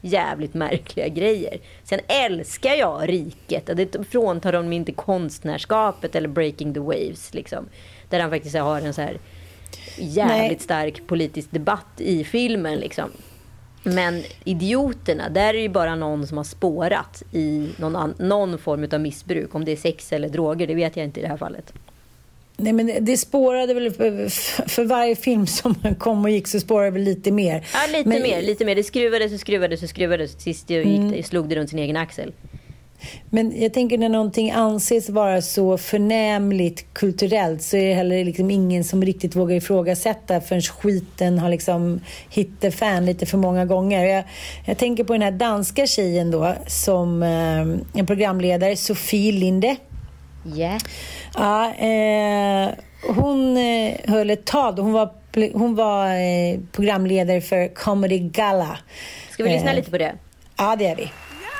jävligt märkliga grejer. Sen älskar jag Riket, och det fråntar de inte konstnärskapet eller Breaking the Waves liksom, där han faktiskt har en så här jävligt stark politisk debatt i filmen liksom. Men Idioterna, där är det ju bara någon som har spårat i någon form av missbruk. Om det är sex eller droger, det vet jag inte i det här fallet. Nej, men det spårade väl för varje film som kom och gick, så spårade det väl lite mer. Ja, lite mer. Det skruvades. Sist slog det runt sin egen axel. Men jag tänker, när någonting anses vara så förnämligt kulturellt, så är det heller liksom ingen som riktigt vågar ifrågasätta förrän skiten har liksom hittat fan lite för många gånger. Jag tänker på den här danska tjejen då, som en programledare, Sofie Linde. Yeah. Ja, hon höll ett tal. Hon var programledare för Comedy Gala. Ska vi lyssna lite på det? Ja, det är vi.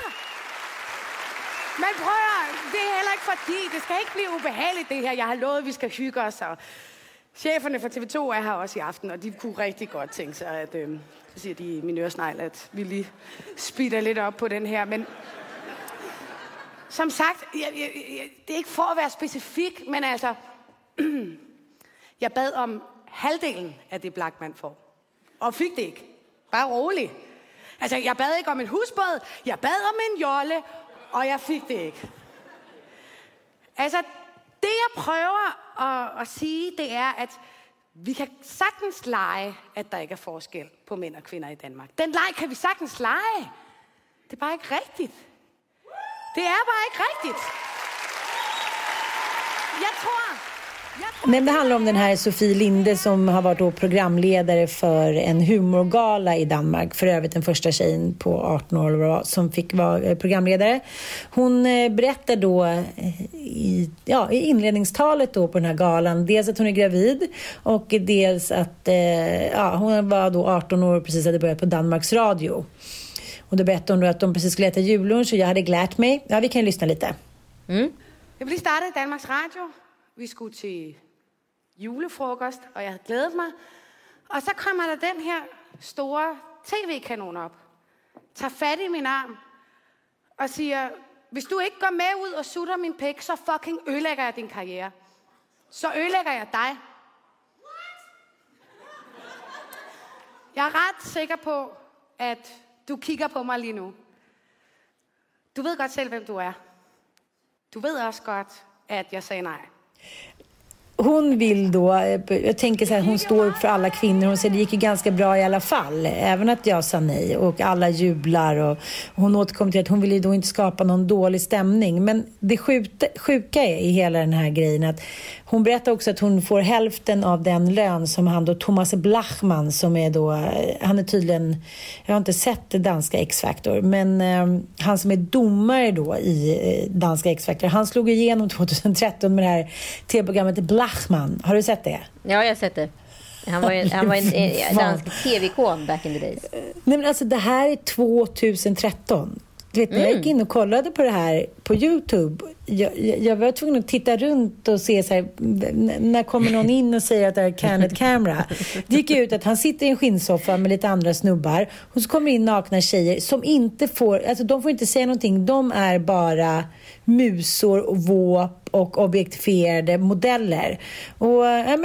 Men prøv, det er heller ikke fordi, det skal ikke blive ubehageligt det her. Jeg har lovet, at vi skal hygge os, og cheferne fra TV2 er her også i aften, og de kunne rigtig godt tænke sig, at, så siger de i min øresnegl, at vi lige speeder lidt op på den her. Men som sagt, det er ikke for at være specifik, men altså, jeg bad om halvdelen af det Blachman får, og fik det ikke. Bare rolig. Altså, jeg bad ikke om en husbåd, jeg bad om en jolle, og jeg fik det ikke. Altså, det jeg prøver at sige, det er, at vi kan sagtens lege, at der ikke er forskel på mænd og kvinder i Danmark. Den leg kan vi sagtens lege. Det er bare ikke rigtigt. Det er bare ikke rigtigt. Jeg tror... Nej, det handlar om den här Sofie Linde som har varit då programledare för en humorgala i Danmark. För övrigt den första tjejen på 18 år som fick vara programledare. Hon berättar då i inledningstalet då på den här galan dels att hon är gravid och dels att hon var då 18 år och precis hade börjat på Danmarks Radio. Och då berättade hon då att de precis skulle äta jullunch och jag hade glärt mig. Ja, vi kan lyssna lite. Jeg blev startet i Danmarks Radio. Vi skulle til julefrokost, og jeg havde glædet mig. Og så kommer der den her store tv-kanon op, tager fat i min arm og siger, hvis du ikke går med ud og sutter min pik, så fucking ødelægger jeg din karriere. Så ødelægger jeg dig. Jeg er ret sikker på, at du kigger på mig lige nu. Du ved godt selv, hvem du er. Du ved også godt, at jeg sagde nej. Hon vill då, jag tänker så här, hon står upp för alla kvinnor. Hon säger det gick ju ganska bra i alla fall, även att jag sa nej och alla jublar, och hon återkommer till att hon vill ju då inte skapa någon dålig stämning. Men det sjuka är i hela den här grejen att hon berättar också att hon får hälften av den lön som han då, Thomas Blachman, som är då, han är tydligen, jag har inte sett det danska X-Factor, men han som är domare då i danska X-Factor, han slog igenom 2013 med det här tv-programmet Blachman. Har du sett det? Ja, jag har sett det. Han var en dansk tv-ikon back in the days. Nej, men alltså det här är 2013. Du vet, när jag gick in och kollade på det här på YouTube, jag var tvungen att titta runt och se så här, när kommer någon in och säger att det är Canet Camera. Det gick ut att han sitter i en skinnsoffa med lite andra snubbar, och så kommer in nakna tjejer som inte får, alltså de får inte säga någonting, de är bara musor och våp och objektifierade modeller. Och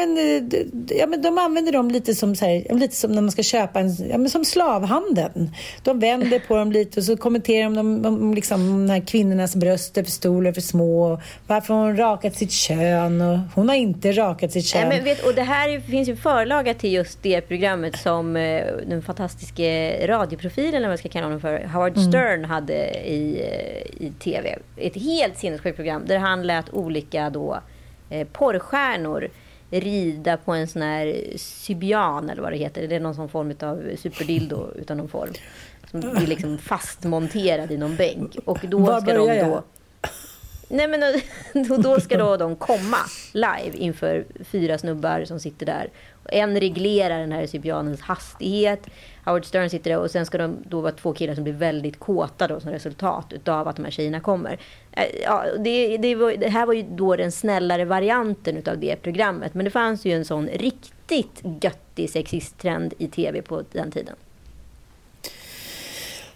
men de använder dem lite som så här, lite som när man ska köpa en, som slavhandeln. De vänder på dem lite och så kommenterar de om liksom de här kvinnornas bröst är för stora, för små, varför hon rakat sitt kön, och hon har inte rakat sitt kön. Men och det här finns ju förlaga till just det programmet som den fantastiska radioprofilen, eller vad man ska kalla honom för, Howard Stern hade i tv. Ett helt sinnessjukt program där han lät olika då porrstjärnor rida på en sån här sybian eller vad det heter. Det är någon sån form av superdildo utan någon form som är liksom fastmonterad i någon bänk, och då ska de då nej men då ska de komma live inför 4 snubbar som sitter där. En reglerar den här sybianens hastighet. Howard Stern sitter där, och sen ska de då vara 2 killar som blir väldigt kåta då som resultat utav att de här tjejerna kommer. Ja, det här var ju då den snällare varianten utav det programmet, men det fanns ju en sån riktigt göttig sexisttrend i tv på den tiden.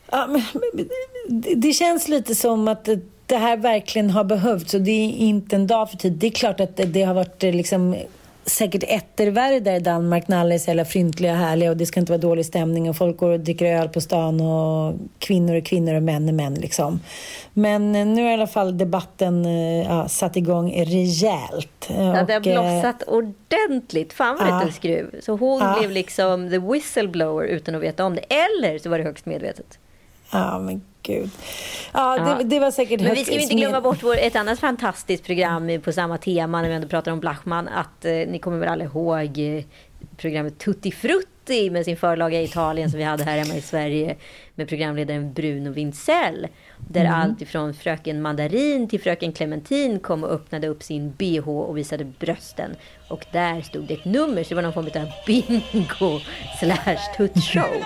Ja, men det känns lite som att det här verkligen har behövts, och det är inte en dag för tid. Det är klart att det har varit liksom säkert ettervärre där i Danmark när alla är så jävla fryntliga och härliga och det ska inte vara dålig stämning och folk går och dricker öl på stan och kvinnor är kvinnor och män är män liksom. Men nu har i alla fall debatten satt igång rejält. Ja, det har blossat ordentligt. Fan vad lite skruv. Så hon blev liksom the whistleblower utan att veta om det. Eller så var det högst medvetet. Ja, men gud. Ja, det var säkert. Men vi ska inte glömma bort ett annat fantastiskt program på samma tema när vi ändå pratar om Blachman. Att ni kommer väl alla ihåg programmet Tutti Frutti med sin förlaga i Italien som vi hade här hemma i Sverige med programledaren Bruno Wintzell. Där allt ifrån fröken Mandarin till fröken Clementin kom och öppnade upp sin BH och visade brösten. Och där stod det ett nummer, så det var någon form av bingo / tutt-show.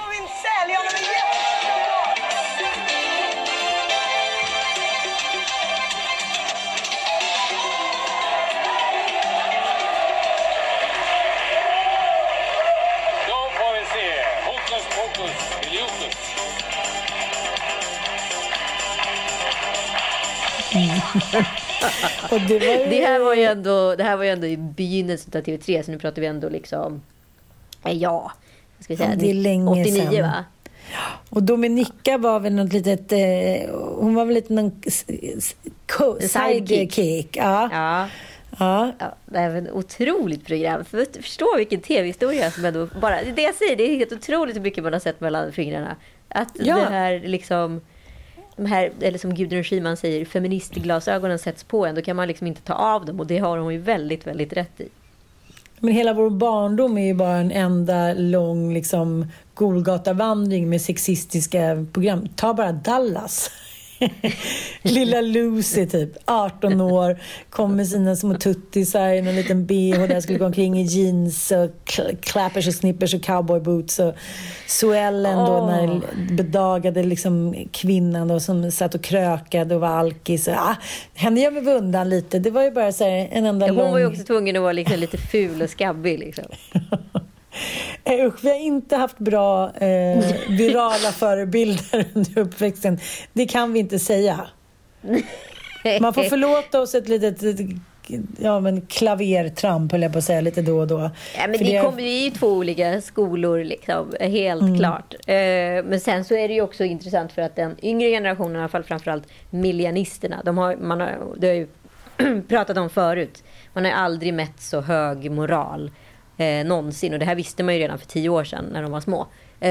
Och det här var ju ändå i begynnelsen av TV3, så nu pratar vi ändå liksom ska vi säga, det är länge 89 sedan. Va? Och Dominika var väl något litet hon var väl lite någon sidekick. Ja, det är ett otroligt program. Förstå vilken tv-historia som ändå bara, det jag säger, det är helt otroligt hur mycket man har sett mellan fingrarna. Att det här liksom de här, eller som Gudrun Schyman säger, feministglasögonen sätts på en, då kan man liksom inte ta av dem, och det har hon ju väldigt, väldigt rätt i. Men hela vår barndom är ju bara en enda lång liksom Golgata-vandring med sexistiska program. Ta bara Dallas. Lilla Lucy typ 18 år, kom med sina små tuttisar i en liten BH där skulle gå omkring i jeans och clappers och snippers och cowboyboots, och Suellen då när bedagade liksom kvinnan då som satt och krökade och var alkis. Henne gör vi undan lite. Det var ju bara så här en enda lång... Hon var ju också tvungen att vara liksom lite ful och skabbig liksom. Vi har inte haft bra virala förebilder under uppväxten. Det kan vi inte säga. Man får förlåta oss ett litet klavertramp, höll jag på att säga, lite då och då. Ja, men det kommer ju i 2 olika skolor liksom, helt klart. Men sen så är det ju också intressant för att den yngre generationen, i alla fall framförallt millennisterna, det har ju pratat om förut. Man har ju aldrig mätt så hög moral någonsin, och det här visste man ju redan för 10 år sedan när de var små.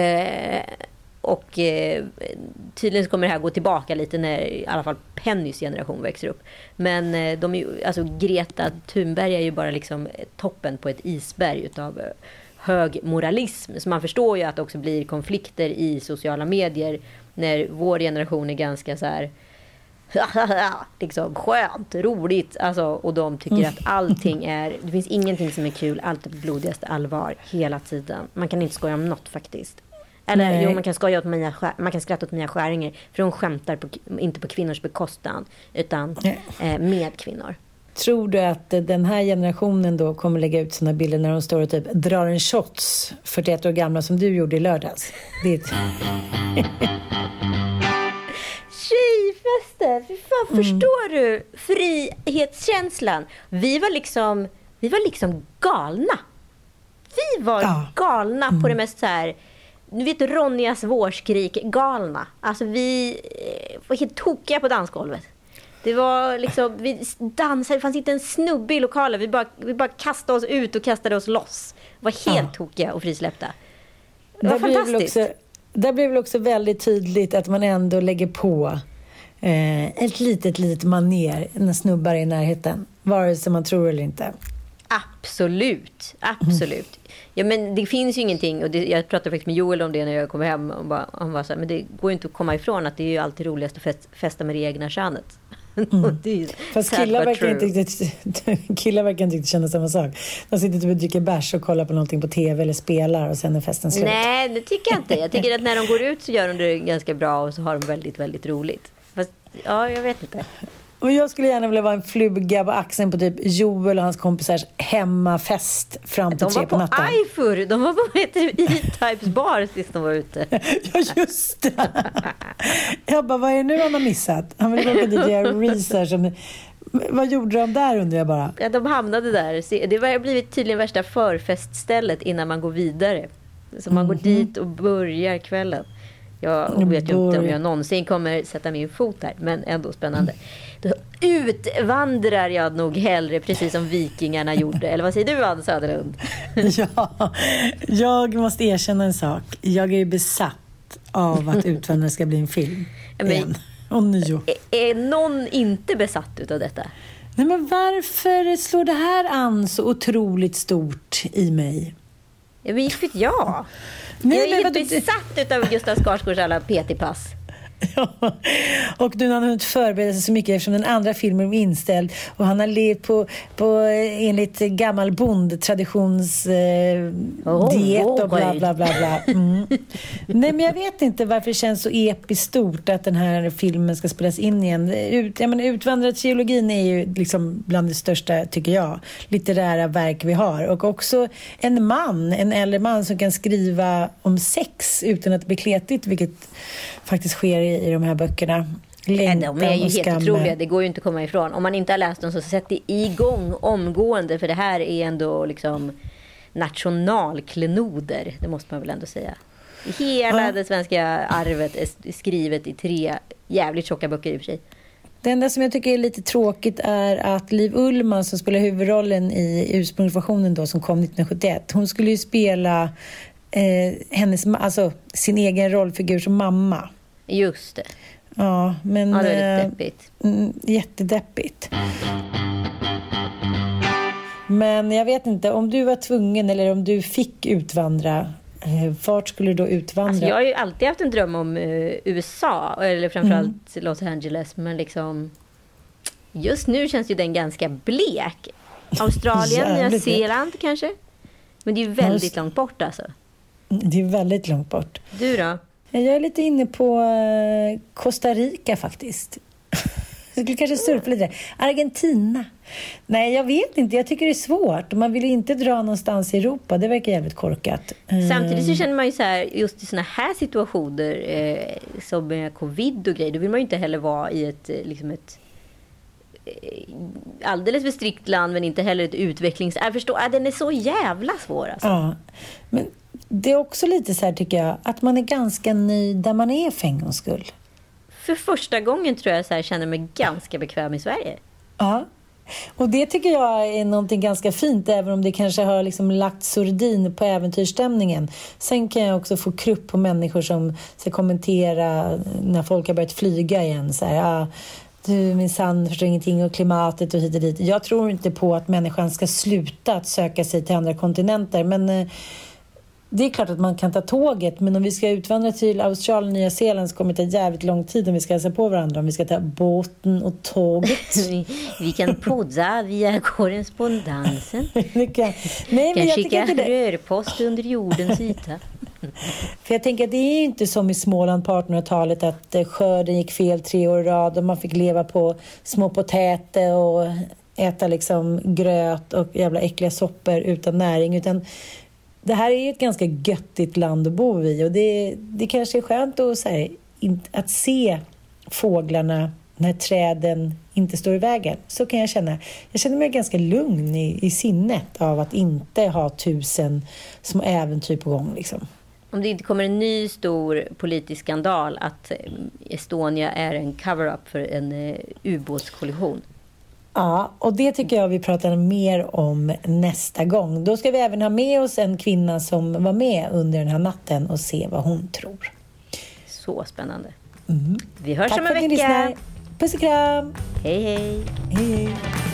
Tydligen så kommer det här gå tillbaka lite när i alla fall Pennys generation växer upp. Men de är ju, alltså Greta Thunberg är ju bara liksom toppen på ett isberg utav hög moralism. Så man förstår ju att det också blir konflikter i sociala medier när vår generation är ganska så här liksom skönt, roligt, alltså, och de tycker att allting är, det finns ingenting som är kul, allt är på blodigaste allvar hela tiden. Man kan inte skoja om något faktiskt. Eller jo, man kan skoja åt man kan skratta åt Mia Skäringer, för hon skämtar inte på kvinnors bekostnad utan med kvinnor. Tror du att den här generationen då kommer lägga ut såna bilder när de står och typ drar en shots 41 år gamla som du gjorde i lördags? Det är tjejfester, fy fan, förstår du frihetskänslan? Vi var liksom galna. Vi var galna på det mest så här, du vet, Ronjas vårskrik galna. Alltså vi var helt tokiga på dansgolvet. Det var liksom, vi dansade, det fanns inte en snubbe i lokalen. Vi bara kastade oss ut och kastade oss loss. Vi var helt tokiga och frisläppta. Det var fantastiskt. Där blev väl också väldigt tydligt att man ändå lägger på ett litet maner när snubbar är i närheten. Vare sig man tror eller inte. Absolut. Ja, men det finns ju ingenting, och jag pratade faktiskt med Joel om det när jag kom hem, och han var så här, men det går ju inte att komma ifrån att det är ju alltid roligast att festa med det egna könet. Fast killar verkar inte känna samma sak. De sitter typ och dricker bärs och kollar på någonting på tv eller spelar, och sen är festen slut. Nej, det tycker jag inte. Jag tycker att när de går ut så gör de det ganska bra, och så har de väldigt, väldigt roligt. Fast, ja, jag vet inte. Och jag skulle gärna vilja vara en fluga på axeln på typ Joel och hans kompisars hemmafest fram till 3 på natten. De var på Ifur. De var på E-Types bar sist de var ute. Ja, just det. Jag bara, vad är det nu han har missat? Han vill åka dit och göra research. Vad gjorde de där, undrar jag bara? Ja, de hamnade där. Det har blivit tydligen värsta förfeststället innan man går vidare. Så man går dit och börjar kvällen. Jag vet ju inte om jag någonsin kommer sätta min fot där, men ändå spännande. Då utvandrar jag nog hellre, precis som vikingarna gjorde. Eller vad säger du, Ann Söderlund? Ja, jag måste erkänna en sak. Jag är ju besatt av att Utvandra ska bli en film. Igen. Och nio. Är någon inte besatt utav detta? Nej, men varför slår det här an så otroligt stort i mig? Ja, men gick jag? Nej, jag är helt besatt utav Gustav Skarsgårds alla PT-pass. Ja. Och nu har han hunnit förbereda sig så mycket eftersom den andra filmen är inställd och han har levt på enligt gammal bondtraditions diet och bla bla bla bla. Nej, men jag vet inte varför det känns så episkt stort att den här filmen ska spelas in igen. Utvandrartrilogin är ju liksom bland det största, tycker jag, litterära verk vi har, och också en äldre man som kan skriva om sex utan att bli kletigt, vilket faktiskt sker i de här böckerna. De är ju helt otroliga, det går ju inte att komma ifrån. Om man inte har läst dem så sätt det igång omgående, för det här är ändå liksom nationalklenoder, det måste man väl ändå säga. Hela det svenska arvet är skrivet i 3 jävligt tjocka böcker i och för sig. Det enda som jag tycker är lite tråkigt är att Liv Ullmann, som spelar huvudrollen i ursprungsversionen då, som kom 1971, hon skulle ju spela sin egen rollfigur som mamma. Just det. Ja, men det är lite deppigt. Jättedeppigt. Men jag vet inte, om du var tvungen eller om du fick utvandra, vart skulle du då utvandra? Alltså, jag har ju alltid haft en dröm om USA, eller framförallt Los Angeles, men liksom just nu känns ju den ganska blek. Australien, Nya Zeeland kanske. Men det är ju väldigt långt bort alltså. Det är väldigt långt bort. Du då? Jag är lite inne på Costa Rica faktiskt. Jag skulle kanske surfa lite. Argentina. Nej, jag vet inte. Jag tycker det är svårt. Man vill inte dra någonstans i Europa. Det verkar jävligt korkat. Samtidigt så känner man ju så här, just i såna här situationer som med covid och grejer, då vill man ju inte heller vara i ett alldeles för strikt land, men inte heller ett jag förstår, den är så jävla svår alltså. Ja, men det är också lite så här, tycker jag, att man är ganska nöjd där man är för en gångs skull. För första gången tror jag så här, känner mig ganska bekväm i Sverige. Ja, och det tycker jag är någonting ganska fint, även om det kanske har liksom lagt sordin på äventyrsstämningen. Sen kan jag också få krupp på människor som ska kommentera när folk har börjat flyga igen. Så här, du minsann förstår ingenting, och klimatet och hit och dit. Jag tror inte på att människan ska sluta att söka sig till andra kontinenter, men det är klart att man kan ta tåget, men om vi ska utvandra till Australien och Nya Zeeland så kommer det ta jävligt lång tid om vi ska hälsa på varandra, om vi ska ta båten och tåget. Vi kan podda via korrespondensen. Nej, men kan jag skicka rörpost under jordens yta. För jag tänker att det är ju inte som i Småland på 1800-talet att skörden gick fel 3 år i rad och man fick leva på små potäter och äta liksom gröt och jävla äckliga soppor utan näring, utan det här är ett ganska göttigt land att bo i, och det kanske är skönt att se fåglarna när träden inte står i vägen. Så kan jag känna. Jag känner mig ganska lugn i sinnet av att inte ha 1000 små äventyr på gång liksom. Om det inte kommer en ny stor politisk skandal att Estonia är en cover-up för en ubåtskollision. Ja, och det tycker jag vi pratar mer om nästa gång. Då ska vi även ha med oss en kvinna som var med under den här natten och se vad hon tror. Så spännande. Mm. Vi hörs Tack om en vecka. Puss och kram. Hej hej. Hej hej.